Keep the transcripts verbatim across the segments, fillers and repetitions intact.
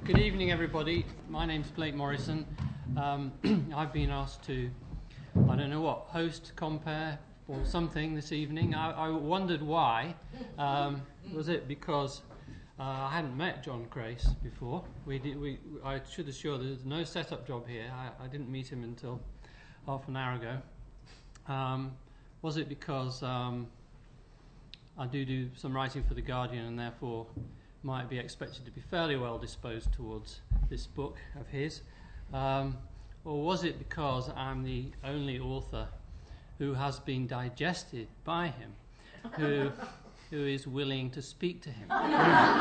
Good evening, everybody. My name's Blake Morrison. Um, I've been asked to, I don't know what, host, compare, or something this evening. I, I wondered why. Um, was it because uh, I hadn't met John Crace before? We did. We. I should assure there's no setup job here. I, I didn't meet him until half an hour ago. Um, was it because um, I do do some writing for The Guardian and therefore might be expected to be fairly well disposed towards this book of his? Um, or was it because I'm the only author who has been digested by him, who who is willing to speak to him? um,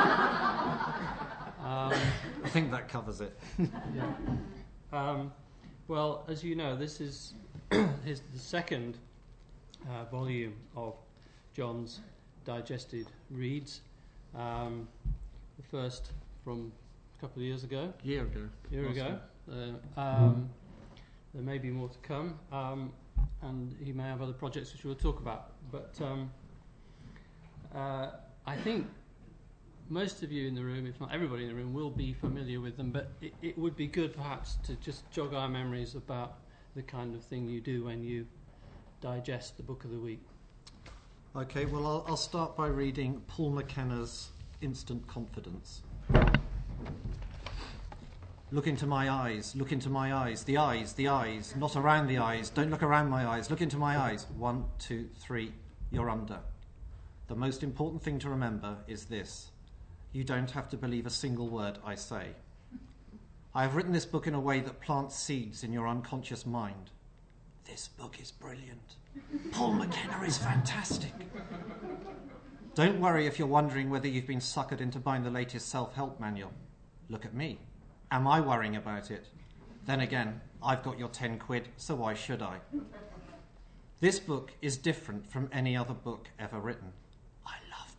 I think that covers it. yeah. Um, well, as you know, this is his the second uh, volume of John's digested reads. Um, the first from a couple of years ago. Year ago. Year ago. Uh, um, there may be more to come, um, and he may have other projects which we'll talk about. But um, uh, I think most of you in the room, if not everybody in the room, will be familiar with them. But it, it would be good, perhaps, to just jog our memories about the kind of thing you do when you digest the book of the week. Okay, well, I'll, I'll start by reading Paul McKenna's Instant Confidence. Look into my eyes, look into my eyes, the eyes, the eyes, not around the eyes, don't look around my eyes, look into my eyes. One, two, three, you're under. The most important thing to remember is this: you don't have to believe a single word I say. I have written this book in a way that plants seeds in your unconscious mind. This book is brilliant. Paul McKenna is fantastic. Don't worry if you're wondering whether you've been suckered into buying the latest self-help manual. Look at me. Am I worrying about it? Then again, I've got your ten quid, so why should I? This book is different from any other book ever written. I love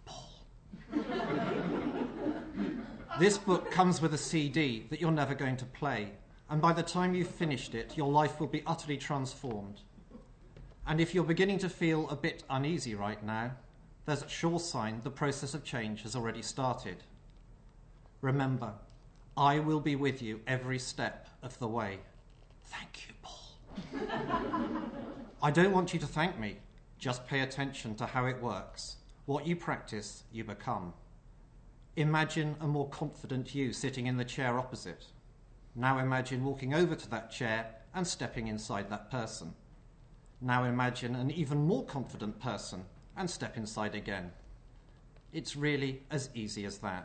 Paul. This book comes with a C D that you're never going to play, and by the time you've finished it, your life will be utterly transformed. And if you're beginning to feel a bit uneasy right now, there's a sure sign the process of change has already started. Remember, I will be with you every step of the way. Thank you, Paul. I don't want you to thank me. Just pay attention to how it works. What you practice, you become. Imagine a more confident you sitting in the chair opposite. Now imagine walking over to that chair and stepping inside that person. Now imagine an even more confident person and step inside again. It's really as easy as that.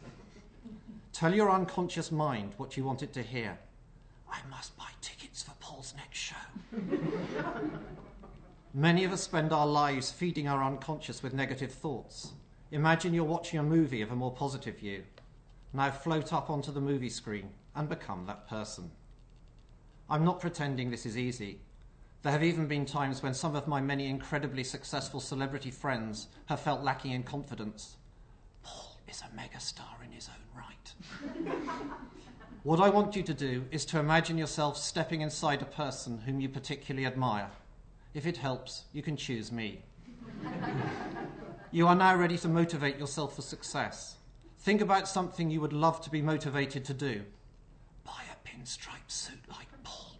Tell your unconscious mind what you want it to hear. I must buy tickets for Paul's next show. Many of us spend our lives feeding our unconscious with negative thoughts. Imagine you're watching a movie of a more positive view. Now float up onto the movie screen and become that person. I'm not pretending this is easy. There have even been times when some of my many incredibly successful celebrity friends have felt lacking in confidence. Paul is a megastar in his own right. What I want you to do is to imagine yourself stepping inside a person whom you particularly admire. If it helps, you can choose me. You are now ready to motivate yourself for success. Think about something you would love to be motivated to do. Buy a pinstripe suit like Paul.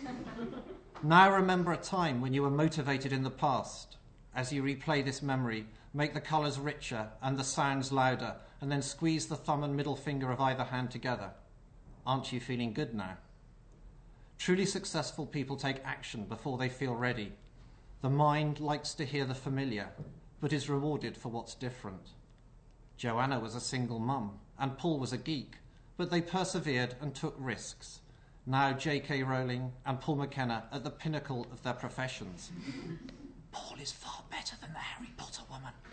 Now remember a time when you were motivated in the past. As you replay this memory, make the colours richer and the sounds louder, and then squeeze the thumb and middle finger of either hand together. Aren't you feeling good now? Truly successful people take action before they feel ready. The mind likes to hear the familiar, but is rewarded for what's different. Joanna was a single mum, and Paul was a geek, but they persevered and took risks. Now J K Rowling and Paul McKenna at the pinnacle of their professions. Paul is far better than the Harry Potter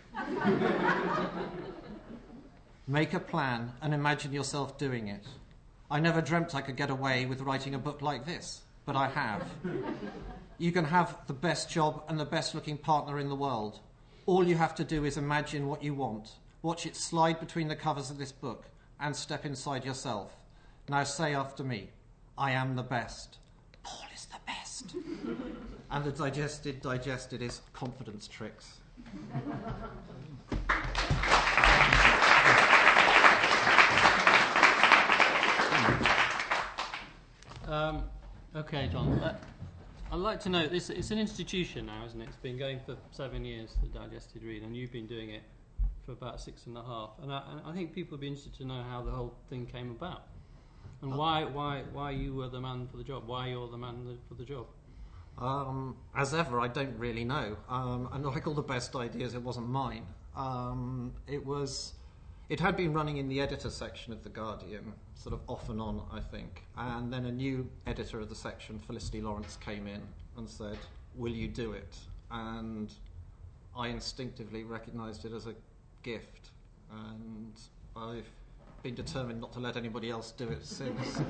woman. Make a plan and imagine yourself doing it. I never dreamt I could get away with writing a book like this, but I have. You can have the best job and the best looking partner in the world. All you have to do is imagine what you want, watch it slide between the covers of this book, and step inside yourself. Now say after me, I am the best. Paul is the best. And the digested, digested is confidence tricks. Okay, John. Uh, I'd like to know, this, it's an institution now, isn't it? It's been going for seven years, the Digested Read, and you've been doing it for about six and a half. And I, and I think people would be interested to know how the whole thing came about. And why, why, why you were the man for the job, why you're the man the, for the job. Um, as ever, I don't really know. Um, and like all the best ideas, it wasn't mine. Um, it was, it had been running in the editor section of The Guardian, sort of off and on, I think. And then a new editor of the section, Felicity Lawrence, came in and said, "Will you do it?" And I instinctively recognised it as a gift. And I've been determined not to let anybody else do it since.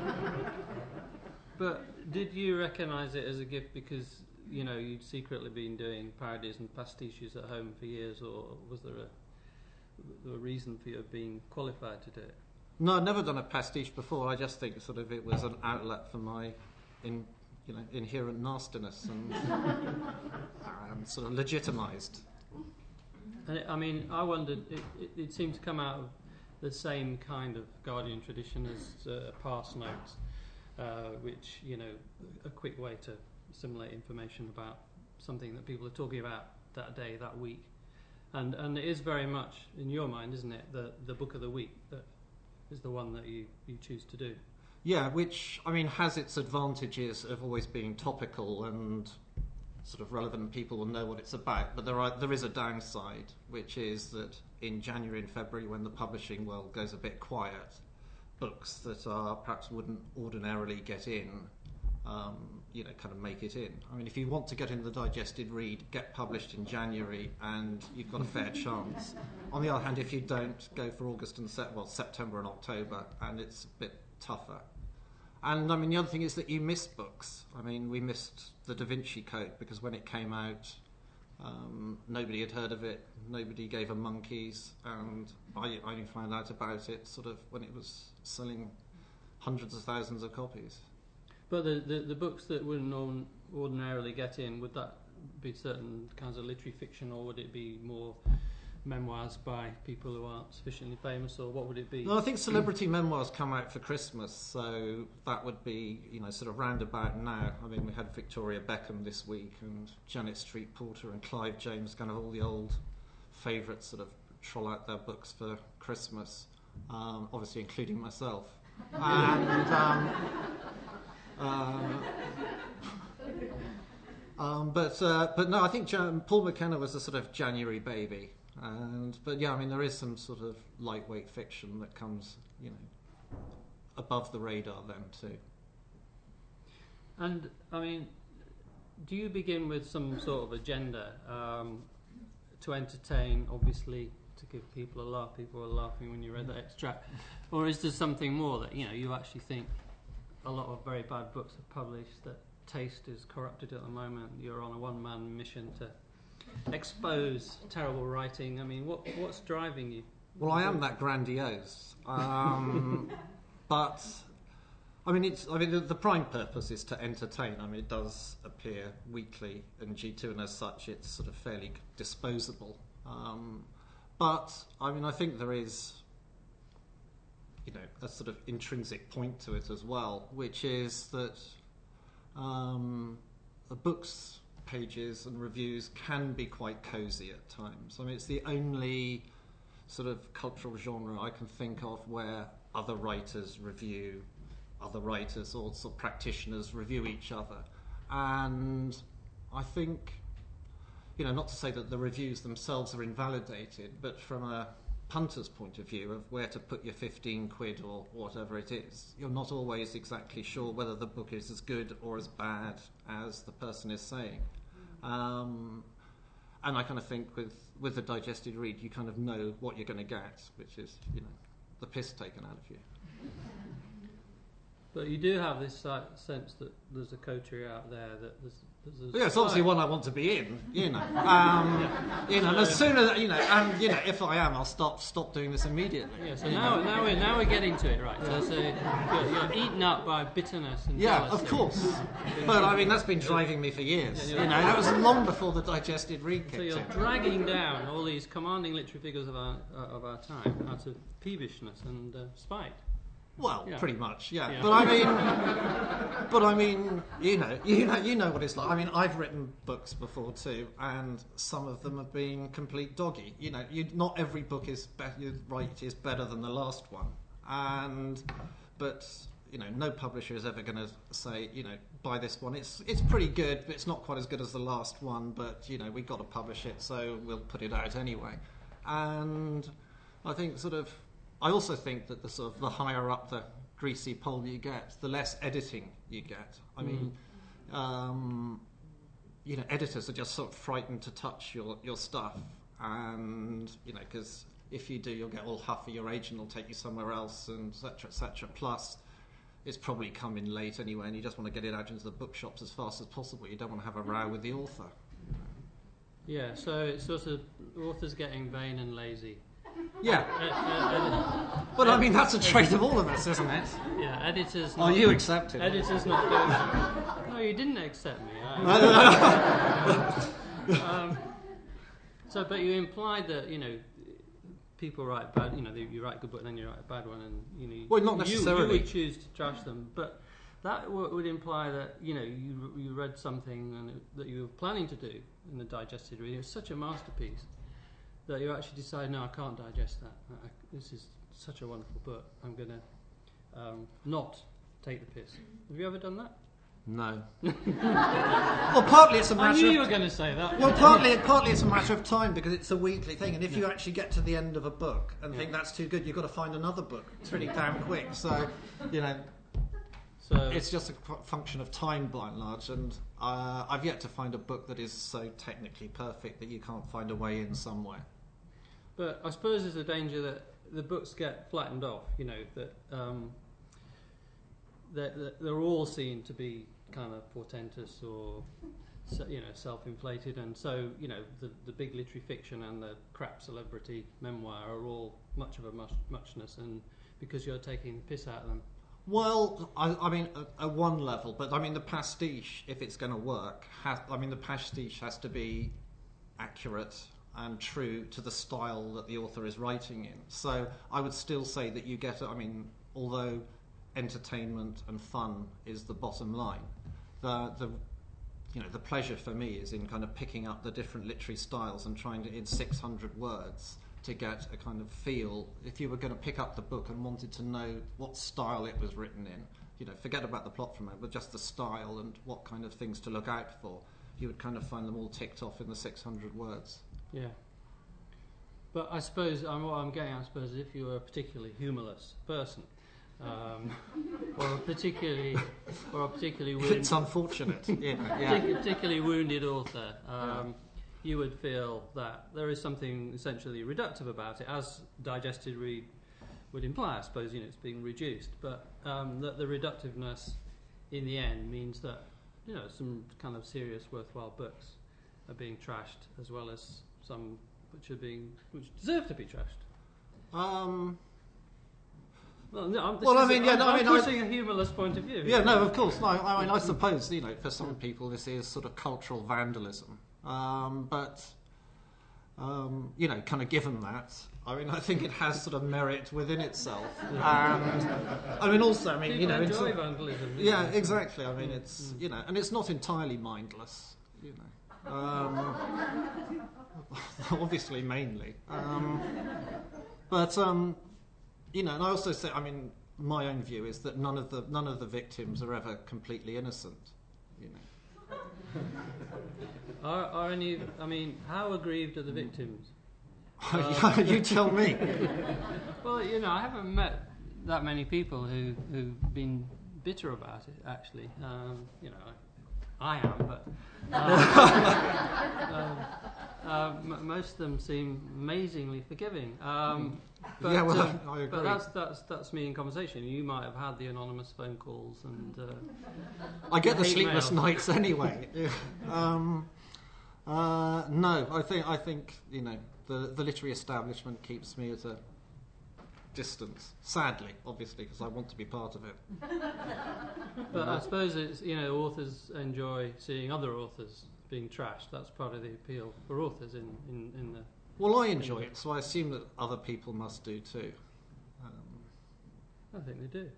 But did you recognise it as a gift because, you know, you'd secretly been doing parodies and pastiches at home for years, or was there a, a reason for you being qualified to do it? No, I've never done a pastiche before. I just think sort of it was an outlet for my, in, you know, inherent nastiness and um, sort of legitimised. And it, I mean, I wondered, it, it, it seemed to come out of the same kind of Guardian tradition as uh, Pass Notes, uh, which, you know, a quick way to assimilate information about something that people are talking about that day, that week. And and it is very much, in your mind, isn't it, the, the book of the week that is the one that you, you choose to do. Yeah, which, I mean, has its advantages of always being topical and sort of relevant, and people will know what it's about. But there are there is a downside, which is that in January and February, when the publishing world goes a bit quiet, books that are perhaps wouldn't ordinarily get in, um, you know, kind of make it in. I mean, if you want to get in the Digested Read, get published in January, and you've got a fair chance. On the other hand, if you don't, go for August and Sep- well, September and October, and it's a bit tougher. And I mean, the other thing is that you miss books. I mean, we missed the Da Vinci Code because when it came out, um, nobody had heard of it, nobody gave a monkeys, and I, I only found out about it sort of when it was selling hundreds of thousands of copies. But the, the, the books that wouldn't norm, ordinarily get in, would that be certain kinds of literary fiction, or would it be more memoirs by people who aren't sufficiently famous, or what would it be? No, I think celebrity memoirs come out for Christmas, so that would be, you know, sort of roundabout now. I mean, we had Victoria Beckham this week, and Janet Street Porter and Clive James, kind of all the old favourites sort of troll out their books for Christmas, um, obviously including myself. And um, uh, um, but uh, but no, I think Jan- Paul McKenna was a sort of January baby. And but yeah, I mean, there is some sort of lightweight fiction that comes, you know, above the radar then too. And I mean, do you begin with some sort of agenda um, to entertain, obviously, to give people a laugh? People were laughing when you read that extract, or is there something more that, you know, you actually think a lot of very bad books are published, that taste is corrupted at the moment, you're on a one-man mission to expose terrible writing? I mean, what what's driving you? Well, I am that grandiose, um, but I mean, it's. I mean, the, the prime purpose is to entertain. I mean, it does appear weekly in G two, and as such, it's sort of fairly disposable. Um, but I mean, I think there is, you know, a sort of intrinsic point to it as well, which is that um, the books pages and reviews can be quite cosy at times. I mean, it's the only sort of cultural genre I can think of where other writers review other writers, or sort of practitioners review each other. And I think, you know, not to say that the reviews themselves are invalidated, but from a punter's point of view of where to put your fifteen quid or whatever it is, you're not always exactly sure whether the book is as good or as bad as the person is saying. Um, and I kind of think with, with the Digested Read, you kind of know what you're going to get, which is, you know, the piss taken out of you. But you do have this uh, sense that there's a coterie out there, that there's, there's a yeah, it's obviously one I want to be in, you know. Um, yeah. You know, and as soon as, you know, and, you know, if I am, I'll stop stop doing this immediately. Yeah, so now, now, we're, now we're getting to it, right? So, so you're, you're eaten up by bitterness and yeah, jealousy. of course. But, I mean, that's been driving me for years. You know, that was long before the Digested Read kicked in. So you're in. dragging down all these commanding literary figures of our, uh, of our time out of peevishness and uh, spite. Well, Yeah. pretty much, yeah. Yeah. But I mean, but I mean, you know, you know, you know what it's like. I mean, I've written books before too, and some of them have been complete doggy. You know, you, not every book is be- you're right is better than the last one, and but you know, no publisher is ever going to say, you know, buy this one. It's it's pretty good, but it's not quite as good as the last one. But you know, we've got to publish it, so we'll put it out anyway. And I think sort of. I also think that the sort of the higher up the greasy pole you get, the less editing you get. I mean, mm. um, you know, editors are just sort of frightened to touch your, your stuff, and you know, because if you do, you'll get all huffy. Your agent will take you somewhere else, and et cetera, et cetera. Plus, it's probably come in late anyway, and you just want to get it out into the bookshops as fast as possible. You don't want to have a row with the author. Yeah, so it's sort of authors getting vain and lazy. Yeah, Uh, uh, edit- but I mean that's a trait of all of us, isn't it? yeah, editors. Oh, Not, you accept it. Editors not doing. No, you didn't accept me. I, um, so, but you implied that you know people write bad. You know, they, you write a good book, and then you write a bad one, and you know. Well, not you, necessarily. You would choose to trash them, but that w- would imply that you know you you read something and it, that you were planning to do in the digested reading. It was such a masterpiece. That you actually decide, no, I can't digest that. I, this is such a wonderful book. I'm going to um, not take the piss. Have you ever done that? No. Well, partly it's a matter I knew of... you were going to say that. Well, partly, partly it's a matter of time because it's a weekly thing. And if yeah. you actually get to the end of a book and yeah. think that's too good, you've got to find another book. It's really damn quick. So, you know... So it's just a function of time by and large, and uh, I've yet to find a book that is so technically perfect that you can't find a way in somewhere. But I suppose there's a danger that the books get flattened off, you know, that um, they're, they're all seen to be kind of portentous or, you know, self-inflated, and so, you know, the, the big literary fiction and the crap celebrity memoir are all much of a much, muchness, and because you're taking the piss out of them. Well, I, I mean, at, at one level, but I mean, the pastiche, if it's going to work, has, I mean, the pastiche has to be accurate and true to the style that the author is writing in. So I would still say that you get, I mean, although entertainment and fun is the bottom line, the the you know the pleasure for me is in kind of picking up the different literary styles and trying to, in six hundred words, to get a kind of feel. If you were going to pick up the book and wanted to know what style it was written in, you know, forget about the plot for a moment, but just the style and what kind of things to look out for, you would kind of find them all ticked off in the six hundred words. Yeah. But I suppose, um, what I'm getting at, I suppose, if you were a particularly humorless person, um, or a particularly, or a particularly wounded, it's unfortunate, yeah, yeah. Partic- particularly wounded author, um, yeah. you would feel that there is something essentially reductive about it, as digested read would imply. I suppose, you know, it's being reduced, but um, that the reductiveness in the end means that, you know, some kind of serious, worthwhile books are being trashed, as well as some which are being which deserve to be trashed. Um. Well, no, I'm, well I mean, a, yeah, I'm, no, I mean, I'm pushing I, a humorless point of view. Yeah, no, of course. No, I mean, I suppose, you know, for some people this is sort of cultural vandalism, um, but um, you know, kind of given that, I mean, I think it has sort of merit within itself. Yeah. And I mean, also, I mean, people you know, enjoy it's, vandalism. Yeah, exactly. I mean, it's you know, and it's not entirely mindless, you know. Um, obviously, mainly, um, but um, you know, and I also say, I mean, my own view is that none of the none of the victims are ever completely innocent, you know. Are, are any? I mean, how aggrieved are the victims? um, you tell me. Well, you know, I haven't met that many people who who've been bitter about it. Actually, um, you know, I, I am, but. Um, um, uh, m- most of them seem amazingly forgiving. Um, but, yeah, well, um, I agree. But that's that's that's me in conversation. You might have had the anonymous phone calls and. Uh, I get the sleepless mail. nights anyway. um, uh, no, I think I think you know the the literary establishment keeps me at a distance. Sadly, obviously, because I want to be part of it. But I suppose it's, you know, authors enjoy seeing other authors being trashed. That's part of the appeal for authors in, in, in the... Well, I enjoy it, so I assume that other people must do too. Um, I think they do.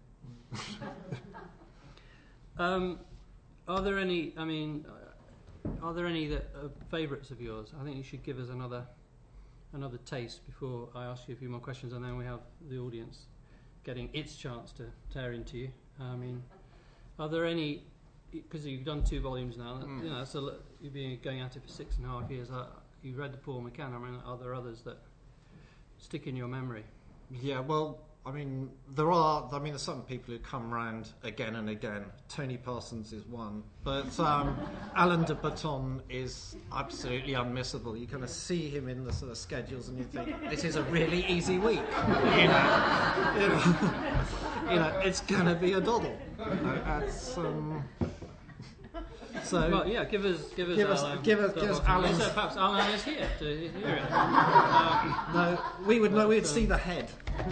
um, are there any, I mean, uh, are there any that are favourites of yours? I think you should give us another another taste before I ask you a few more questions, and then we have the audience getting its chance to tear into you. I mean, are there any, because you've done two volumes now, mm. you know, so you've been going at it for six and a half years. Uh, you've read the Paul McCann. I mean, are there others that stick in your memory? Yeah, well, I mean, there are, I mean, there's some people who come round again and again. Tony Parsons is one. But um, Alain de Botton is absolutely unmissable. You kind of see him in the sort of schedules and you think, this is a really easy week. You know, you know, you know it's going to be a doddle. You know, that's, um, so, well, yeah, give us, give us, give us, Alain, give us, give us Alain's. So perhaps Alain is here to hear it. Um, no, we would know. We'd see the head.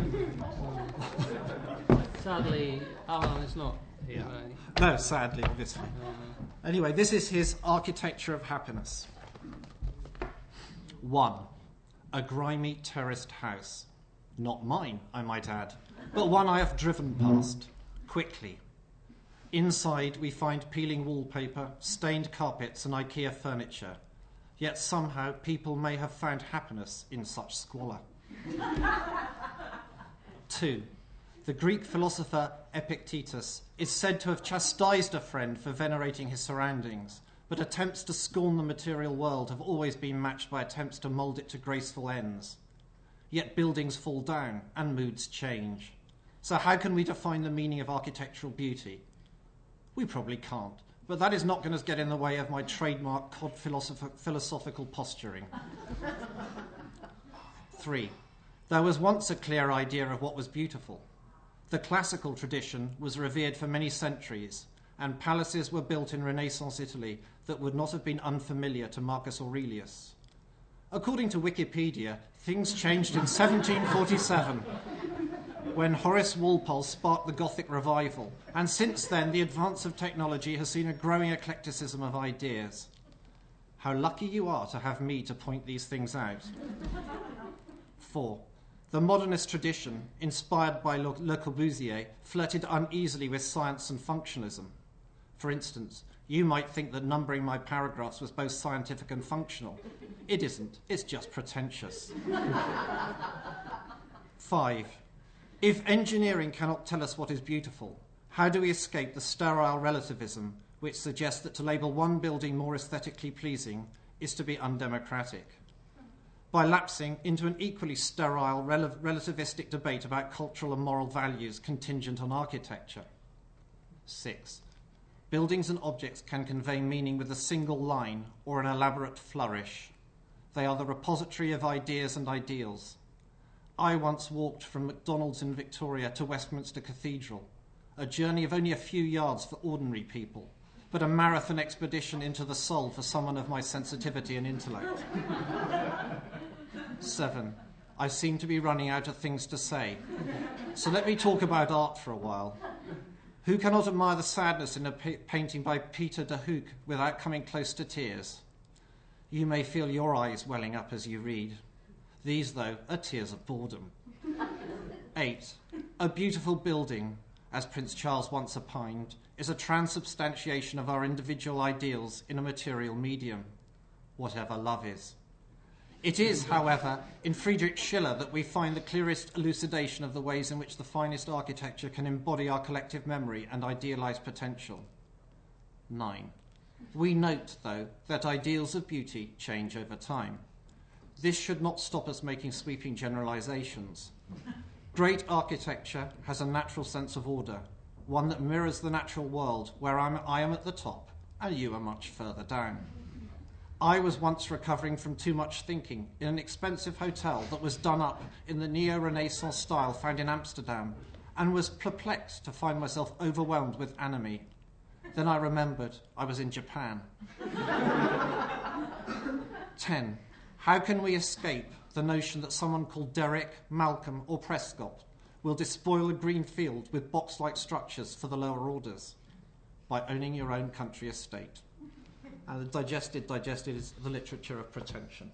Sadly, Alain is not here. No, no sadly, obviously. Uh, anyway, this is his Architecture of Happiness. One, a grimy terraced house. Not mine, I might add, but one I have driven past, quickly. Inside we find peeling wallpaper, stained carpets and IKEA furniture. Yet somehow people may have found happiness in such squalor. Two, the Greek philosopher Epictetus is said to have chastised a friend for venerating his surroundings, but attempts to scorn the material world have always been matched by attempts to mould it to graceful ends. Yet buildings fall down and moods change. So how can we define the meaning of architectural beauty? We probably can't, but that is not going to get in the way of my trademark cod philosoph- philosophical posturing. Three, there was once a clear idea of what was beautiful. The classical tradition was revered for many centuries, and palaces were built in Renaissance Italy that would not have been unfamiliar to Marcus Aurelius. According to Wikipedia, things changed in seventeen forty-seven. When Horace Walpole sparked the Gothic revival, and since then the advance of technology has seen a growing eclecticism of ideas. How lucky you are to have me to point these things out. Four, the modernist tradition, inspired by Le Corbusier, flirted uneasily with science and functionalism. For instance, you might think that numbering my paragraphs was both scientific and functional. It isn't, it's just pretentious. Five, if engineering cannot tell us what is beautiful, how do we escape the sterile relativism which suggests that to label one building more aesthetically pleasing is to be undemocratic? By lapsing into an equally sterile rel- relativistic debate about cultural and moral values contingent on architecture. Six, buildings and objects can convey meaning with a single line or an elaborate flourish. They are the repository of ideas and ideals. I once walked from McDonald's in Victoria to Westminster Cathedral, a journey of only a few yards for ordinary people, but a marathon expedition into the soul for someone of my sensitivity and intellect. Seven, I seem to be running out of things to say, so let me talk about art for a while. Who cannot admire the sadness in a pa- painting by Peter de Hoek without coming close to tears? You may feel your eyes welling up as you read. These, though, are tears of boredom. Eight, a beautiful building, as Prince Charles once opined, is a transubstantiation of our individual ideals in a material medium, whatever love is. It is, however, in Friedrich Schiller that we find the clearest elucidation of the ways in which the finest architecture can embody our collective memory and idealized potential. Nine, we note, though, that ideals of beauty change over time. This should not stop us making sweeping generalizations. Great architecture has a natural sense of order, one that mirrors the natural world where I'm, I am at the top and you are much further down. I was once recovering from too much thinking in an expensive hotel that was done up in the neo-Renaissance style found in Amsterdam and was perplexed to find myself overwhelmed with anime. Then I remembered I was in Japan. Ten. How can we escape the notion that someone called Derek, Malcolm or Prescott will despoil a green field with box-like structures for the lower orders? By owning your own country estate. And the digested, digested is the literature of pretension.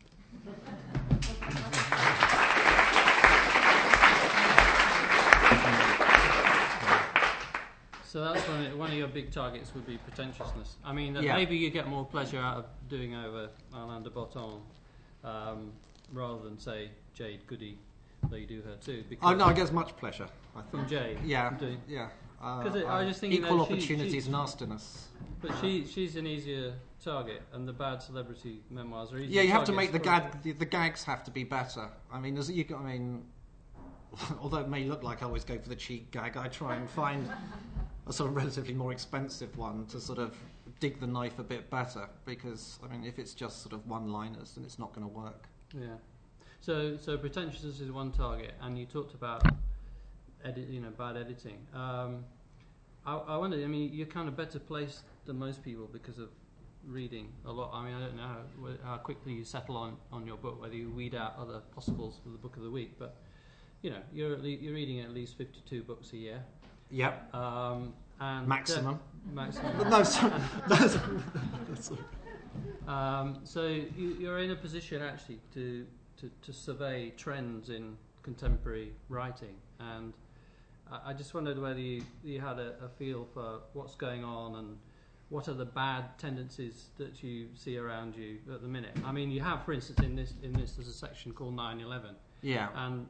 So that's one of, one of your big targets would be pretentiousness. I mean, that Yeah. maybe you get more pleasure out of doing over Alain de Botton um, rather than, say, Jade Goody, though you do her too. Oh no, I get as much pleasure. I think. From Jade. Yeah, from doing- yeah. Uh, 'Cause it- I uh, was just thinking equal that she- opportunities, she- nastiness. But she she's an easier target, and the bad celebrity memoirs are easier. Yeah, you have to targets make the for- gag. The, the gags have to be better. I mean, as you. I mean, although it may look like I always go for the cheap gag, I try and find a sort of relatively more expensive one to sort of dig the knife a bit better. Because I mean, if it's just sort of one-liners, then it's not going to work. Yeah. So so pretentiousness is one target, and you talked about edit, you know, bad editing. Um, I, I wonder. I mean, you're kind of better placed than most people because of reading a lot. I mean, I don't know how, how quickly you settle on, on your book, whether you weed out other possibles for the book of the week, but you know, you're at le- you're reading at least fifty-two books a year. Yep. Um, and Maximum. Uh, maximum. But no, sorry. That's- that's- Um, so you, you're in a position actually to, to, to survey trends in contemporary writing, and I, I just wondered whether you, you had a, a feel for what's going on and what are the bad tendencies that you see around you at the minute. I mean, you have, for instance, in this in this there's a section called nine eleven, yeah. and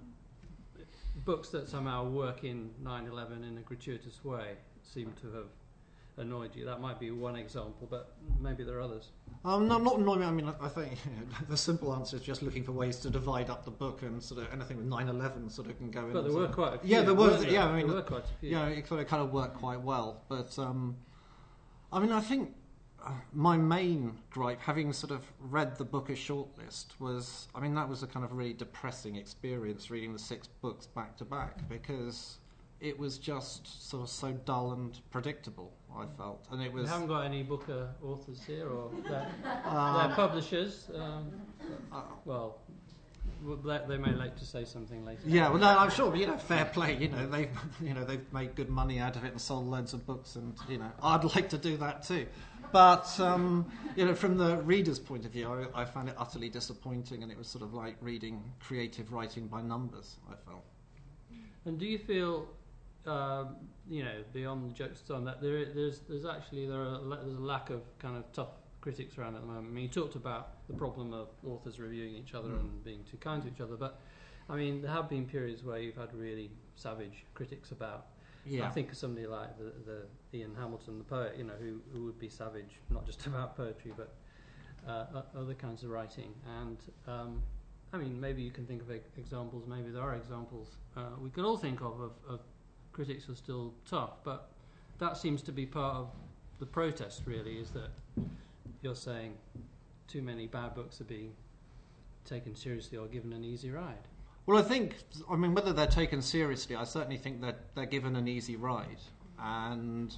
books that somehow work in nine eleven in a gratuitous way seem to have annoyed you. That might be one example, but maybe there are others. Um, no, not annoying. I mean, I think the simple answer is just looking for ways to divide up the book, and sort of anything with nine eleven sort of can go in. But there sort were of- quite a few. Yeah, there were. weren't there? Yeah, I mean, there were quite a few. yeah, it sort of kind of worked quite well. But um, I mean, I think uh, my main gripe, having sort of read the book as shortlist, was I mean that was a kind of really depressing experience reading the six books back to back because it was just sort of so dull and predictable. I felt, and it We was. haven't got any Booker authors here, or their, um, their publishers. Um, uh, well, w- they, they may like to say something later. Yeah, well, no, I'm sure, but, you know, fair play. You know, they've, you know, they've made good money out of it and sold loads of books, and you know, I'd like to do that too. But um, you know, from the reader's point of view, I, I found it utterly disappointing, and it was sort of like reading creative writing by numbers. I felt. And do you feel, um, you know, beyond the jokes on that, there there's there's actually there are a, there's a lack of kind of tough critics around at the moment. I mean, you talked about the problem of authors reviewing each other Mm. and being too kind to each other, but I mean, there have been periods where you've had really savage critics about. Yeah. I think of somebody like the, the Ian Hamilton, the poet, you know, who, who would be savage, not just about poetry, but uh, o- other kinds of writing. And um, I mean, maybe you can think of e- examples. Maybe there are examples uh, we could all think of, of of critics who are still tough. But that seems to be part of the protest. Really, is that you're saying too many bad books are being taken seriously or given an easy ride. Well, I think, I mean, whether they're taken seriously, I certainly think that they're given an easy ride. And,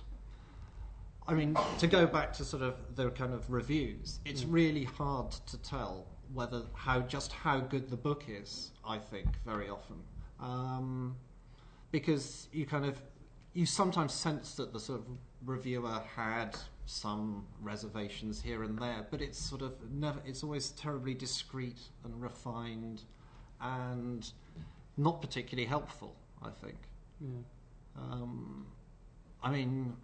I mean, to go back to sort of the kind of reviews, it's Mm. really hard to tell whether, how, just how good the book is, I think, very often. Um, because you kind of, you sometimes sense that the sort of reviewer had some reservations here and there, but it's sort of never, it's always terribly discreet and refined and not particularly helpful, I think. Yeah. Um, I mean,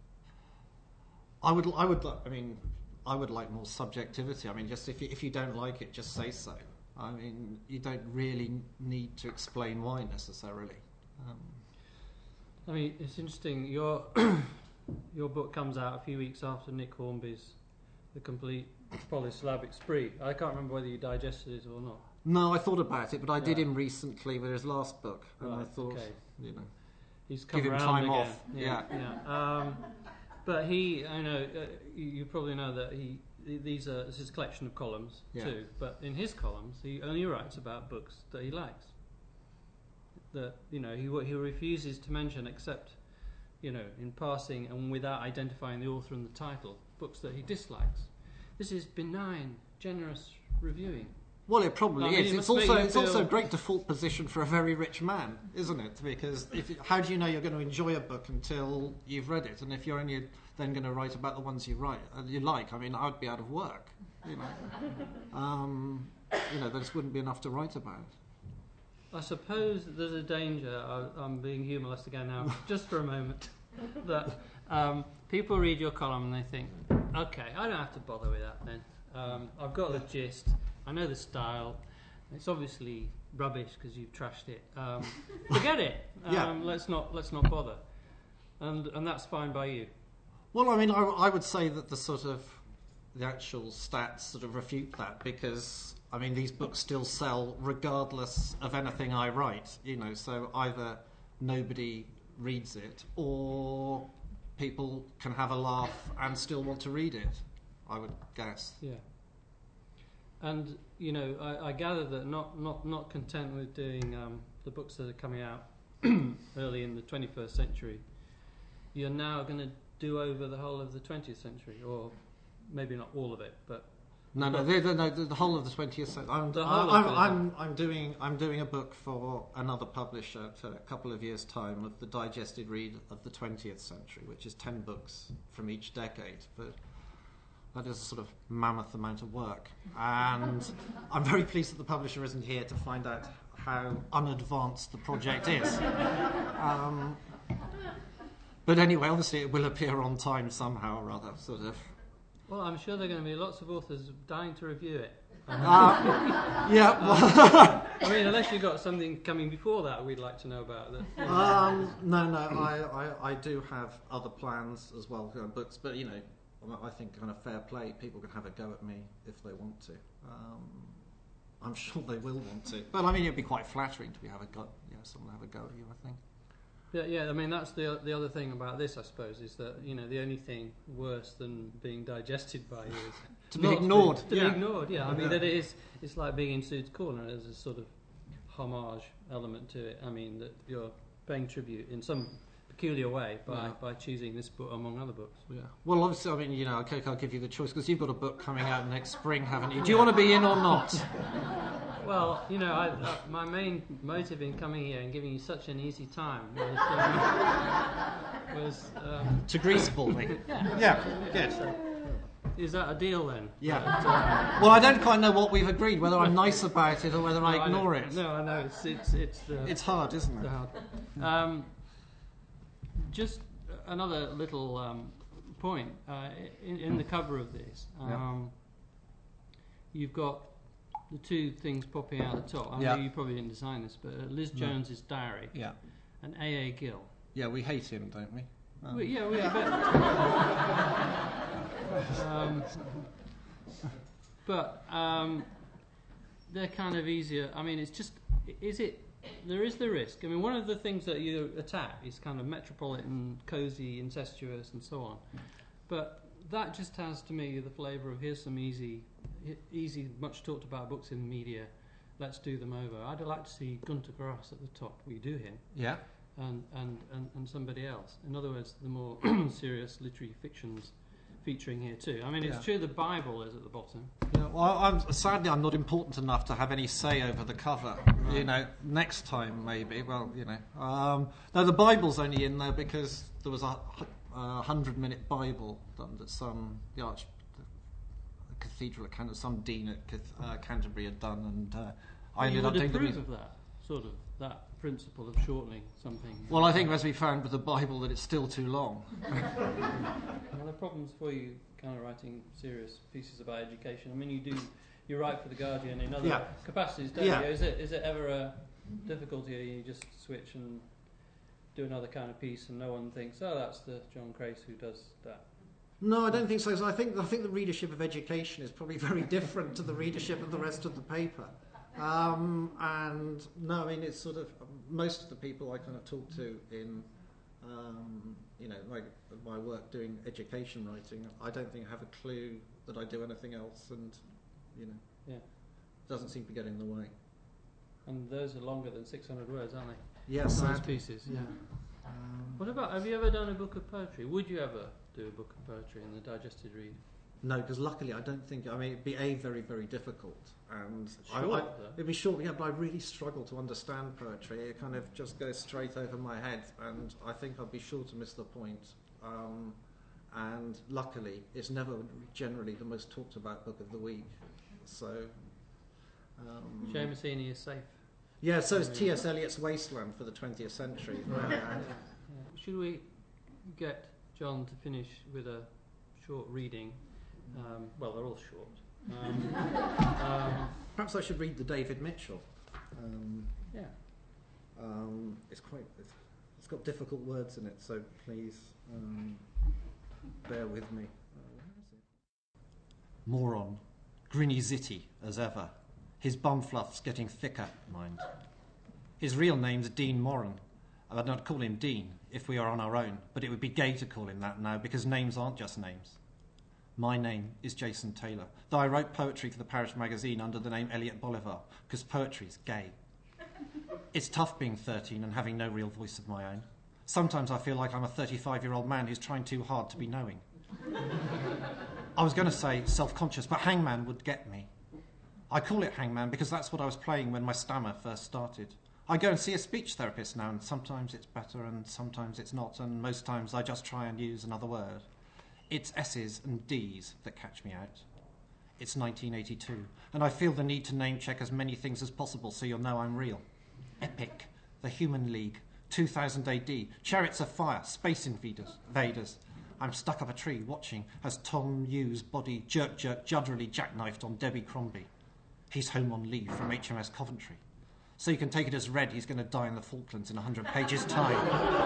I would, I would, li- I mean, I would like more subjectivity. I mean, just if you, if you don't like it, just say so. I mean, you don't really need to explain why necessarily. Um, I mean, it's interesting. Your your book comes out a few weeks after Nick Hornby's The Complete Polysyllabic Spree. I can't remember whether you digested it or not. no, I thought about it, but I did Yeah. him recently with his last book, and I Right, thought, okay. you know, He's come Give him around time again. off, Yeah, yeah. Um, but he, I know, uh, you, you probably know that he. th- These are this is a collection of columns Yeah. too. But in his columns, he only writes about books that he likes. That you know, he he refuses to mention, except you know, in passing and without identifying the author and the title, books that he dislikes. This is benign, generous reviewing. well, it probably I mean, is. it It's must make also you it's also a feel- great default position for a very rich man, isn't it? Because if you- how do you know you're going to enjoy a book until you've read it? And if you're only then going to write about the ones you write uh, you like, I mean, I would be out of work. You know, um, you know, there just wouldn't be enough to write about. I suppose there's a danger. I, I'm being humorless again now, just for a moment. that um, people read your column and they think, okay, I don't have to bother with that then. Um, I've got the gist. I know the style. It's obviously rubbish because you've trashed it. Um, forget it. Um, Yeah. Let's not let's not bother. And and that's fine by you. Well, I mean, I, I would say that the sort of the actual stats sort of refute that, because I mean these books still sell regardless of anything I write. You know, so either nobody reads it or people can have a laugh and still want to read it, I would guess. Yeah. And you know, I, I gather that not, not, not content with doing um, the books that are coming out early in the twenty-first century, you're now going to do over the whole of the twentieth century, or maybe not all of it, but No, no, the, the, no, the, the whole of the twentieth century. I'm, The whole I'm, of it. I'm, I'm doing, I'm doing a book for another publisher for a couple of years' time of the digested read of the twentieth century, which is ten books from each decade. But that is a sort of mammoth amount of work, and I'm very pleased that the publisher isn't here to find out how unadvanced the project is. Um, but anyway, obviously it will appear on time somehow or other, sort of. well, I'm sure there are going to be lots of authors dying to review it. Uh, yeah, well, I mean, unless you've got something coming before that we'd like to know about. That, um, no, no, I, I, I do have other plans as well, uh, books, but you know, I think kind of fair play. People can have a go at me if they want to. Um, I'm sure they will want to, but I mean, it'd be quite flattering to be have a go, you know, someone have a go at you. I think. Yeah, yeah. I mean, that's the the other thing about this, I suppose, is that you know the only thing worse than being digested by you is To be not ignored. To Yeah. be ignored. Yeah. I mean, Yeah. that it is. It's like being in Sue's Corner. There's a sort of homage element to it. I mean, that you're paying tribute in some peculiar way by Yeah. by choosing this book among other books. Yeah. Well, obviously, I mean, you know, okay, I'll give you the choice because you've got a book coming out next spring, haven't you? Do you want to be in or not? Well, you know, I, uh, my main motive in coming here and giving you such an easy time was, um, was um, To greaseball me. yeah. Yeah. Good. Is that a deal then? Yeah. But, uh, Well, I don't quite know what we've agreed, whether I'm nice about it or whether I no, ignore know. it. No, I know it's it's it's the, It's hard, isn't the it? hard. Um, just another little um, point uh, in, in the cover of this. Um, You've got the two things popping out the top. I Yeah. know you probably didn't design this, but uh, Liz No. Jones's diary Yeah. and A A Gill. Yeah, we hate him, don't we? Um, Well, yeah, we but, um, but um, they're kind of easier. I mean, it's just, is it? There is the risk. I mean, one of the things that you attack is kind of metropolitan, cosy, incestuous, and so on. But that just has to me the flavour of here's some easy, easy, much talked about books in the media. Let's do them over. I'd like to see Gunter Grass at the top. We do him. Yeah. And, and, and, and somebody else. In other words, the more serious literary fictions featuring here too. I mean, it's Yeah. true the Bible is at the bottom. Yeah, well, I'm, sadly, I'm not important enough to have any say over the cover. You know, next time maybe. Well, you know, um, no, the Bible's only in there because there was a, a hundred-minute Bible done that some the arch the cathedral account some dean at Cath- uh, Canterbury had done, and uh, I you ended would up doing the approve reason. of that sort of that principle of shortening something. Well, I think as we found with the Bible that it's still too long. Well, there are problems for you, kind of writing serious pieces about education. I mean, you do you write for the Guardian in other Yeah. capacities, don't Yeah. you? Is it is it ever a difficulty? Or you just switch and do another kind of piece, and no one thinks, oh, that's the John Crace who does that. No, I don't think so. So I think I think the readership of education is probably very different to the readership of the rest of the paper. Um, and no, I mean it's sort of most of the people I kind of talk to in, um, you know, like my work doing education writing. I don't think I have a clue that I do anything else, and you know, Yeah. doesn't seem to get in the way. And those are longer than six hundred words, aren't they? Yes, Those sadly. pieces. Yeah. Um, What about? Have you ever done a book of poetry? Would you ever do a book of poetry in the digested read? No, because luckily I don't think. I mean, it'd be a very, very difficult, and I, Short, I, though. it'd be short. Yeah, but I really struggle to understand poetry. It kind of just goes straight over my head, and I think I'd be sure to miss the point. Um, and luckily, it's never generally the most talked about book of the week. So, um, Seamus Heaney is safe. yeah. So it's T S Eliot's Wasteland for the twentieth century. Yeah. Should we get John to finish with a short reading. Um, well, they're all short. Um, um, Perhaps I should read the David Mitchell. Um, yeah. um, it's quite. It's, it's got difficult words in it, so please um, bear with me. Uh, where is it? Moron, grinny zitty as ever. His bumfluff's getting thicker, mind. His real name's Dean Moran. I'd not call him Dean if we are on our own, but it would be gay to call him that now because names aren't just names. My name is Jason Taylor, though I wrote poetry for the Parish magazine under the name Elliot Bolivar, because poetry's gay. It's tough being thirteen and having no real voice of my own. Sometimes I feel like I'm a thirty-five-year-old man who's trying too hard to be knowing. I was going to say self-conscious, but hangman would get me. I call it hangman because that's what I was playing when my stammer first started. I go and see a speech therapist now, and sometimes it's better and sometimes it's not, and most times I just try and use another word. It's S's and D's that catch me out. It's nineteen eighty-two, and I feel the need to name-check as many things as possible so you'll know I'm real. Epic, the Human League, two thousand A D, Chariots of Fire, Space Invaders. Invaders. I'm stuck up a tree watching as Tom Hughes' body jerk-jerk judderily jackknifed on Debbie Crombie. He's home on leave from H M S Coventry. So you can take it as read he's going to die in the Falklands in a hundred pages' time.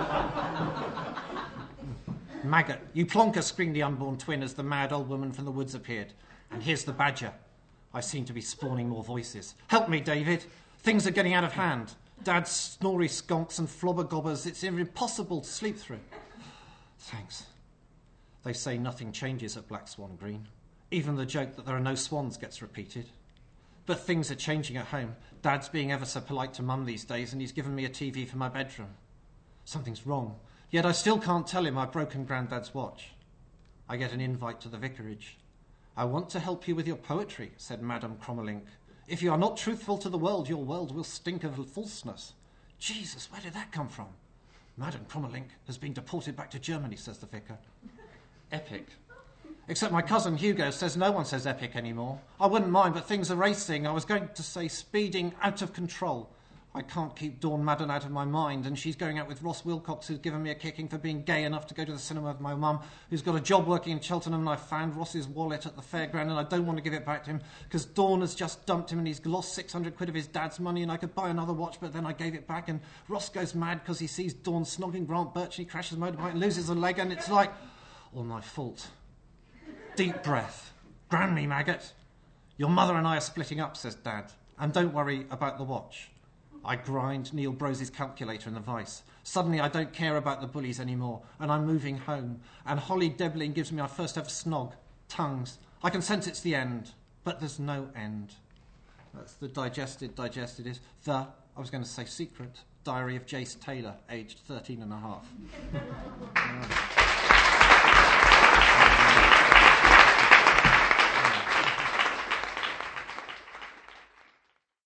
Maggot, you plonker, screamed the unborn twin as the mad old woman from the woods appeared. And here's the badger. I seem to be spawning more voices. Help me, David. Things are getting out of hand. Dad's snory skonks and flobber gobbers. It's impossible to sleep through. Thanks. They say nothing changes at Black Swan Green. Even the joke that there are no swans gets repeated. But things are changing at home. Dad's being ever so polite to Mum these days, and he's given me a T V for my bedroom. Something's wrong. Yet I still can't tell him I've broken Grandad's watch. I get an invite to the vicarage. I want to help you with your poetry, said Madame Crommelink. If you are not truthful to the world, your world will stink of falseness. Jesus, where did that come from? Madame Crommelink has been deported back to Germany, says the vicar. Epic. Except my cousin Hugo says no one says epic anymore. I wouldn't mind, but things are racing. I was going to say speeding out of control. I can't keep Dawn Madden out of my mind, and she's going out with Ross Wilcox, who's given me a kicking for being gay enough to go to the cinema with my mum, who's got a job working in Cheltenham, and I found Ross's wallet at the fairground, and I don't want to give it back to him, because Dawn has just dumped him, and he's lost six hundred quid of his dad's money, and I could buy another watch, but then I gave it back, and Ross goes mad because he sees Dawn snogging Grant Birch, and he crashes a motorbike and loses a leg, and it's like, all my fault. Deep breath. Gran me, maggot. Your mother and I are splitting up, says Dad, and don't worry about the watch. I grind Neil Brose's calculator in the vice. Suddenly I don't care about the bullies anymore, and I'm moving home. And Holly Debling gives me our first ever snog. Tongues. I can sense it's the end, but there's no end. That's the digested, digested is the, I was going to say secret, diary of Jace Taylor, aged thirteen and a half. uh.